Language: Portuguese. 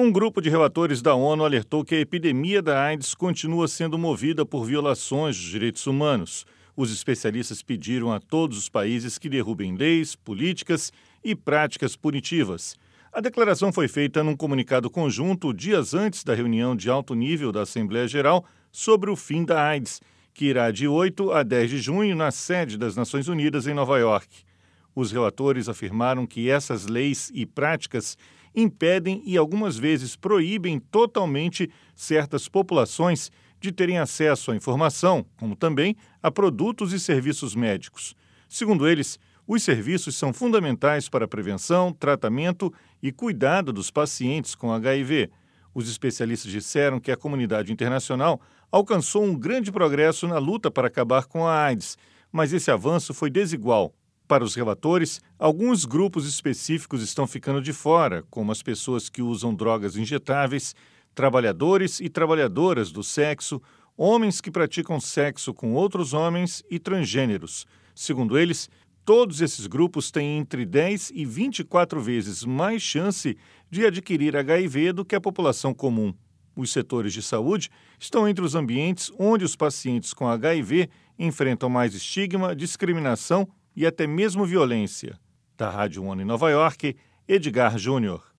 Um grupo de relatores da ONU alertou que a epidemia da AIDS continua sendo movida por violações dos direitos humanos. Os especialistas pediram a todos os países que derrubem leis, políticas e práticas punitivas. A declaração foi feita num comunicado conjunto dias antes da reunião de alto nível da Assembleia Geral sobre o fim da AIDS, que irá de 8 a 10 de junho na sede das Nações Unidas em Nova York. Os relatores afirmaram que essas leis e práticas impedem e algumas vezes proíbem totalmente certas populações de terem acesso à informação, como também a produtos e serviços médicos. Segundo eles, os serviços são fundamentais para a prevenção, tratamento e cuidado dos pacientes com HIV. Os especialistas disseram que a comunidade internacional alcançou um grande progresso na luta para acabar com a AIDS, mas esse avanço foi desigual. Para os relatores, alguns grupos específicos estão ficando de fora, como as pessoas que usam drogas injetáveis, trabalhadores e trabalhadoras do sexo, homens que praticam sexo com outros homens e transgêneros. Segundo eles, todos esses grupos têm entre 10 e 24 vezes mais chance de adquirir HIV do que a população comum. Os setores de saúde estão entre os ambientes onde os pacientes com HIV enfrentam mais estigma, discriminação e até mesmo violência. Da Rádio ONU em Nova York, Edgar Júnior.